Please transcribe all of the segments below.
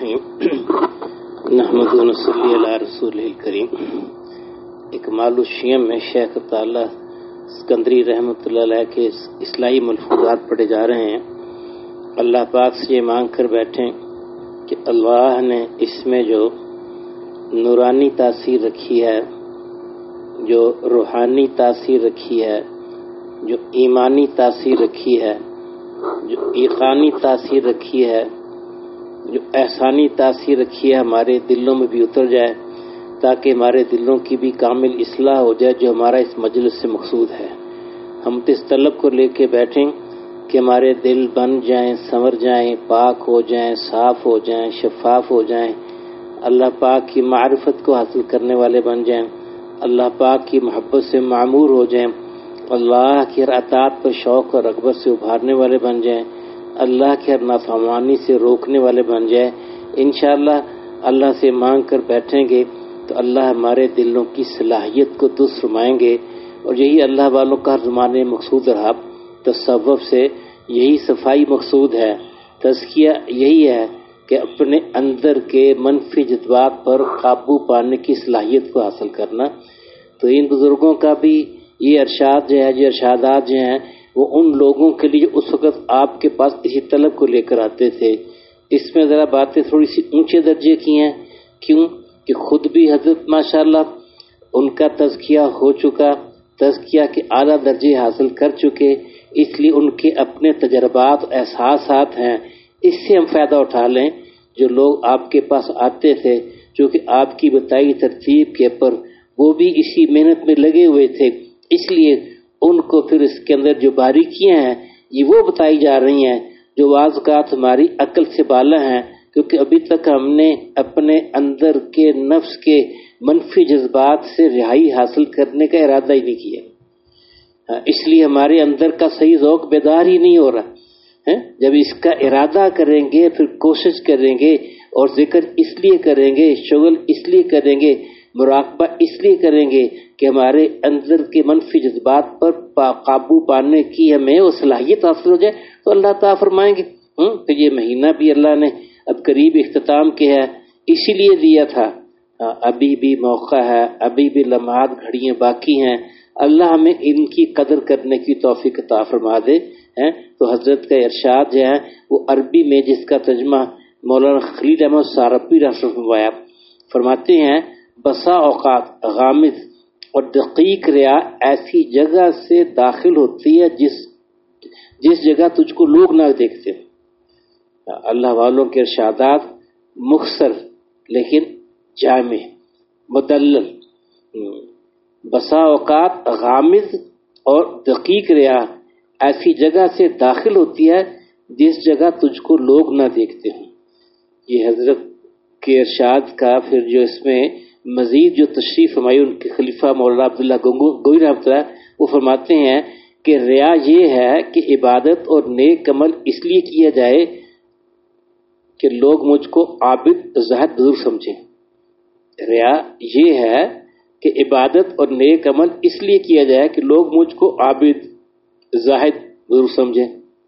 बिस्मिल्लाहिर्रहमानिर्रहीम नहमदु व नसल्ली अला रसूलिल करीम। इकमालुश शियम में शेख ताला सिकंदरी रहमतुल्लाह अलैह के इस्लाही मलफूजात पढ़े जा रहे हैं। अल्लाह पाक से ये मांग कर बैठें कि अल्लाह ने इसमें जो नूरानी तासीर रखी है, जो रूहानी तासीर रखी है, जो ईमानी तासीर रखी है, जो ईकानी तासीर रखी है, जो एहसानी तासीर रखी है, हमारे दिलों में भी उतर जाए, ताकि हमारे दिलों की भी कामिल इस्लाह हो जाए, जो हमारा इस मजलिस से मकसूद है। हम तो इस तलब को लेके बैठें कि हमारे दिल बन जाएं, संवर जाएं, पाक हो जाएं, साफ हो जाएं, शफाफ हो जाएं, अल्लाह पाक की मारिफत को हासिल करने वाले बन जाएं, अल्लाह पाक की मोहब्बत से मामूर हो जाएं, अल्लाह की हर अतात पर शौक़ और रग़बत से उभारने वाले बन जाएं, अल्लाह की हर नाफरमानी से रोकने वाले बन जाए। इंशाअल्लाह अल्लाह से मांग कर बैठेंगे तो अल्लाह हमारे दिलों की सलाहियत को दुरुस्त फरमाएंगे। और यही अल्लाह वालों का हर ज़माने मकसूद रहा। तसव्वुफ से यही सफाई मकसूद है, तज़किया यही है कि अपने अंदर के मनफी जज्बात पर काबू पाने की सलाहियत को हासिल करना। तो इन बुज़ुर्गों का भी ये इरशाद जो है, जो इरशादात जो हैं, वो उन लोगों के लिए उस वक़्त आपके पास इसी तलब को लेकर आते थे। इसमें ज़रा बातें थोड़ी सी ऊंचे दर्जे की हैं। क्यों कि खुद भी हज़रत माशाअल्लाह उनका तज़किया हो चुका, तज़किया के आला दर्जे हासिल कर चुके, इसलिए उनके अपने तजर्बात एहसासात हैं। इससे हम फ़ायदा उठा लें। जो लोग आपके पास आते थे, जो कि आपकी बताई तरतीब के पर वो भी इसी मेहनत में लगे हुए थे, इसलिए उनको फिर इसके अंदर जो बारीकियां हैं ये वो बताई जा रही हैं, जो वाज़कात हमारी अक्ल से बाला हैं, क्योंकि अभी तक हमने अपने अंदर के नफ्स के मनफी जज्बात से रिहाई हासिल करने का इरादा ही नहीं किया। इसलिए हमारे अंदर का सही ज़ौक़ बेदार ही नहीं हो रहा है। जब इसका इरादा करेंगे, फिर कोशिश करेंगे और जिक्र इसलिए करेंगे, शुगल इसलिए करेंगे, मुराक़बा इसलिए करेंगे कि हमारे अंदर के मनफी जज्बात पर काबू पाने की हमें वो सलाहियत हासिल हो जाए, तो अल्लाह ताला फरमाएंगे। तो ये महीना भी अल्लाह ने अब करीब इख्तिताम किया है, इसीलिए दिया था। अभी भी मौका है, अभी भी लम्हात घड़ियां बाकी हैं। अल्लाह हमें इनकी कदर करने की तौफीक अता फरमा दे। तो हजरत का इरशाद जो है वो अरबी में, जिसका तर्जुमा मौलाना खलील अहमद सारबी रहमतुल्लाह फरमाते हैं, बसा औकात गामिद और दकीक रिया ऐसी जगह से दाखिल होती है जिस जगह तुझको लोग ना देखते। अल्लाह वालों के इरशादात मुख्तसर लेकिन जामे मुदल्लल। बसा औकात गामिद और दकीक रिया ऐसी जगह से दाखिल होती है जिस जगह तुझको लोग ना देखते हों। ये हजरत के इरशाद का फिर जो इसमें मजीद जो तशरीफ हमारी उनके खलीफा मौलाना अब्दुल्लाह गोई रहमतुल्लाह वो फरमाते हैं कि रिया ये है कि इबादत और नेक अमल इसलिए किया जाए कि लोग मुझको आबिद ज़ाहिद बुजुर्ग समझें। रिया ये है कि इबादत और नेक अमल इसलिए किया जाए कि लोग मुझको आबिद ज़ाहिद बुजुर्ग समझें।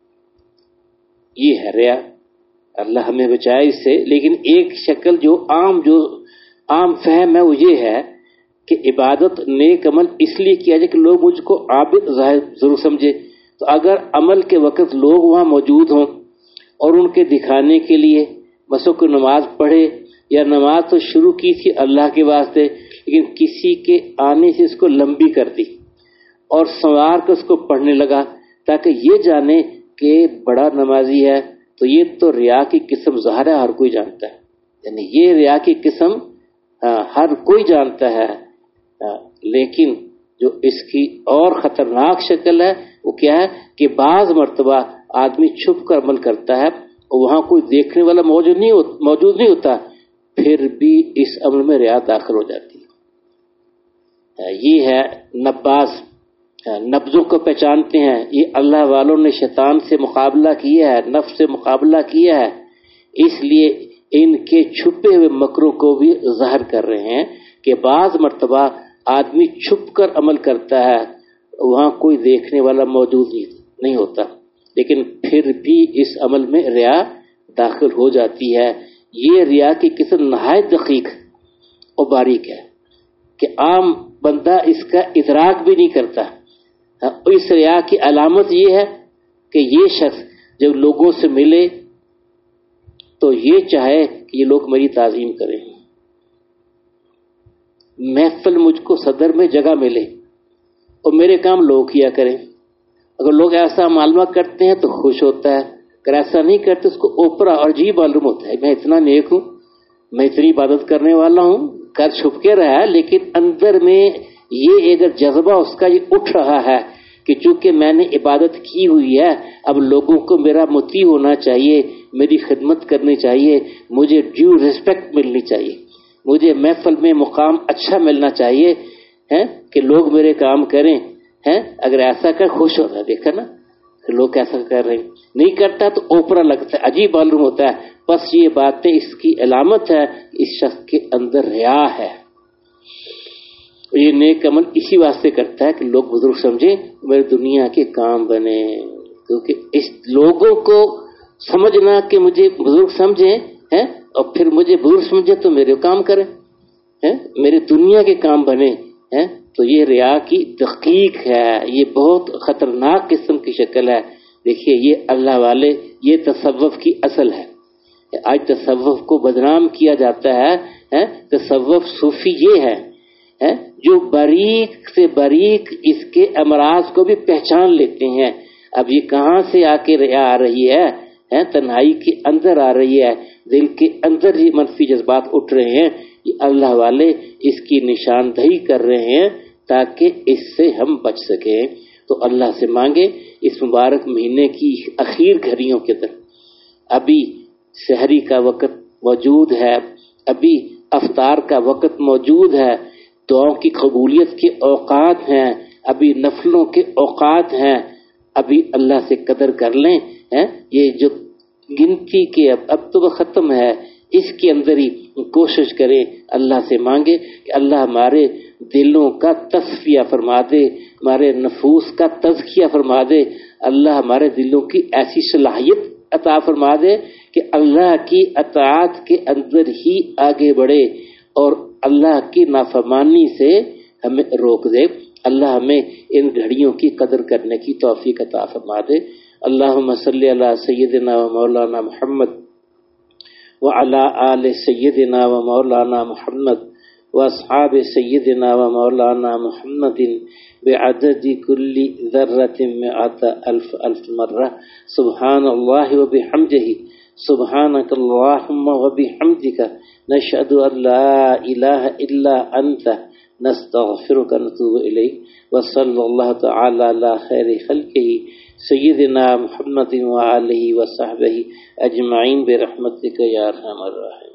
ये है रिया। अल्लाह हमें बचाए इससे। लेकिन एक शक्ल जो आम फहम है वो ये है कि इबादत नेक अमल इसलिए किया जाए कि लोग मुझको आबिद ज़ाहिद बुजुर्ग समझे। तो अगर अमल के वक़्त लोग वहाँ मौजूद हों और उनके दिखाने के लिए बस को नमाज पढ़े, या नमाज तो शुरू की थी अल्लाह के वास्ते, लेकिन किसी के आने से इसको लंबी कर दी और संवार कर उसको पढ़ने लगा ताकि ये जाने कि बड़ा नमाजी है, तो ये तो रिया की किस्म ज़ाहिर है, हर कोई जानता है। यानी ये रिया की किस्म हर कोई जानता है। लेकिन जो इसकी और ख़तरनाक शक्ल है वो क्या है कि बाज़ मर्तबा आदमी छुप कर अमल करता है और वहाँ कोई देखने वाला मौजूद नहीं होता, फिर भी इस अमल में रिया दाखिल हो जाती है। ये है नब्बास, नब्ज़ों को पहचानते हैं। ये अल्लाह वालों ने शैतान से मुकाबला किया है, नफ्स से मुकाबला किया है, इसलिए इनके छुपे हुए मकरों को भी ज़ाहिर कर रहे हैं कि बाज़ मर्तबा आदमी छुप कर अमल करता है, वहाँ कोई देखने वाला मौजूद नहीं होता, लेकिन फिर भी इस अमल में रिया दाखिल हो जाती है। یہ ریا کی قسم نہایت دقیق اور باریک ہے کہ عام بندہ اس کا ادراک بھی نہیں کرتا. اس ریا کی علامت یہ ہے کہ یہ شخص جب لوگوں سے ملے تو یہ چاہے کہ یہ لوگ میری تعظیم کریں، محفل مجھ کو صدر میں جگہ ملے اور میرے کام لوگ کیا کریں. اگر لوگ ایسا معلومہ کرتے ہیں تو خوش ہوتا ہے، اگر ایسا نہیں کرتے اس کو اوپرا اور عجیب معلوم ہوتا ہے. میں اتنا نیک ہوں، میں اتنی عبادت کرنے والا ہوں، کر چھپ کے رہا ہے، لیکن اندر میں یہ اگر جذبہ اس کا یہ اٹھ رہا ہے کہ چونکہ میں نے عبادت کی ہوئی ہے اب لوگوں کو میرا مطیع ہونا چاہیے، میری خدمت کرنی چاہیے، مجھے ڈیو ریسپیکٹ ملنی چاہیے، مجھے محفل میں مقام اچھا ملنا چاہیے کہ لوگ میرے کام کریں. اگر ایسا کر خوش ہوتا ہے، دیکھا نا لوگ ایسا کر رہے ہیں، نہیں کرتا تو اوپرا لگتا ہے، عجیب معلوم ہوتا ہے. بس یہ باتیں اس کی علامت ہے اس شخص کے اندر ریا ہے. یہ نیک عمل اسی واسطے کرتا ہے کہ لوگ بزرگ سمجھیں، میرے دنیا کے کام بنے. کیونکہ اس لوگوں کو سمجھنا کہ مجھے بزرگ سمجھیں اور پھر مجھے بزرگ سمجھے تو میرے کام کریں، میرے دنیا کے کام بنے، تو یہ ریا کی تحقیق ہے. یہ بہت خطرناک قسم کی شکل ہے. دیکھیے یہ اللہ والے، یہ تصوف کی اصل ہے. آج تصوف کو بدنام کیا جاتا ہے. تصوف صوفی یہ ہے جو باریک سے باریک اس کے امراض کو بھی پہچان لیتے ہیں. اب یہ کہاں سے آ کے ریا آ رہی ہے؟ تنہائی کے اندر آ رہی ہے، دل کے اندر ہی منفی جذبات اٹھ رہے ہیں. یہ اللہ والے اس کی نشاندہی کر رہے ہیں تاکہ اس سے ہم بچ سکیں. تو اللہ سے مانگے اس مبارک مہینے کی اخیر گھڑیوں کے اندر، ابھی سحری کا وقت موجود ہے، ابھی افطار کا وقت موجود ہے، دعاؤں کی قبولیت کے اوقات ہیں، ابھی نفلوں کے اوقات ہیں. ابھی اللہ سے قدر کر لیں. یہ جو گنتی کے اب تو وہ ختم ہے، اس کے اندر ہی کوشش کریں، اللہ سے مانگے کہ اللہ ہمارے دلوں کا تصفیہ فرما دے، ہمارے نفوس کا تزکیہ فرما دے. اللہ ہمارے دلوں کی ایسی صلاحیت عطا فرما دے کہ اللہ کی اطاعت کے اندر ہی آگے بڑھے اور اللہ کی نافرمانی سے ہمیں روک دے. اللہ ہمیں ان گھڑیوں کی قدر کرنے کی توفیق عطا فرما دے. اللہم صلی علی سیدنا و مولانا محمد وعلی آل سیدنا و مولانا محمد واصحاب سیدنا و مولانا محمد بعدد کل ذرۃ مئات الف الف مرہ. سبحان اللہ و بحمدہ، سبحانک اللہم و بحمدک، نشہد ان لا الہ الا انت، نستغفرک ونتوب الیک. وصلی اللہ تعالی علی خیر خلقہ سیدنا محمد وآلہ وصحبہ اجمعین برحمتک یا ارحم الراحمین.